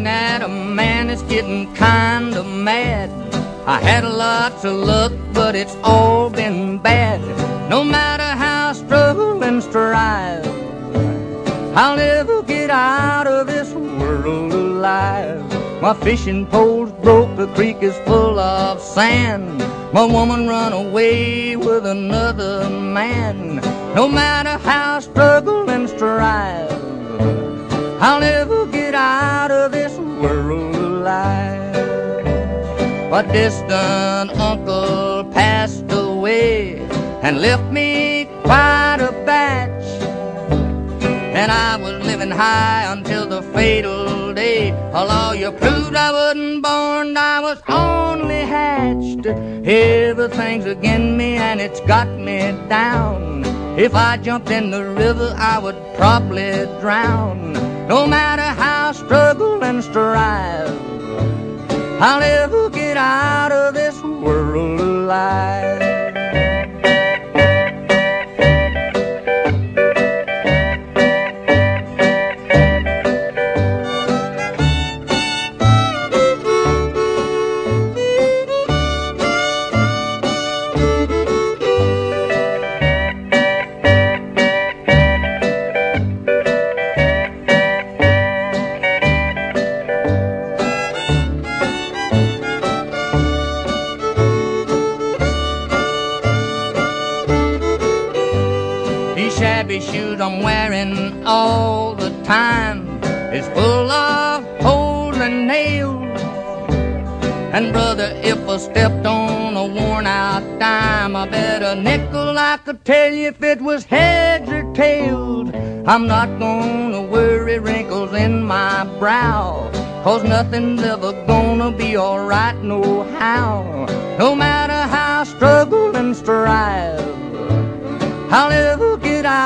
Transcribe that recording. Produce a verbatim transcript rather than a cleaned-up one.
looking at a man that's getting kinda mad. I had lots of luck, but it's all been bad. No matter how I struggle and strive, I'll never get out of this world alive. My fishing pole's broke, the creek is full of sand. My woman run away with another man. No matter how I struggle and strive, I'll never get out of this world alive. My distant uncle passed away and left me quite a batch, and I was living high until the fatal day. A lawyer proved I wasn't born, I was only hatched. Everything's against me and it's got me down. If I jumped in the river, I would probably drown. No matter how I struggle and strive, I'll never get out of this world alive. Shabby shoes I'm wearing all the time is full of holes and nails. And brother, if I stepped on a worn out dime, I bet a nickel I could tell you if it was heads or tails. I'm not gonna worry wrinkles in my brow, 'cause nothing's ever gonna be alright no how. No matter how I struggle and strive, I'll never get out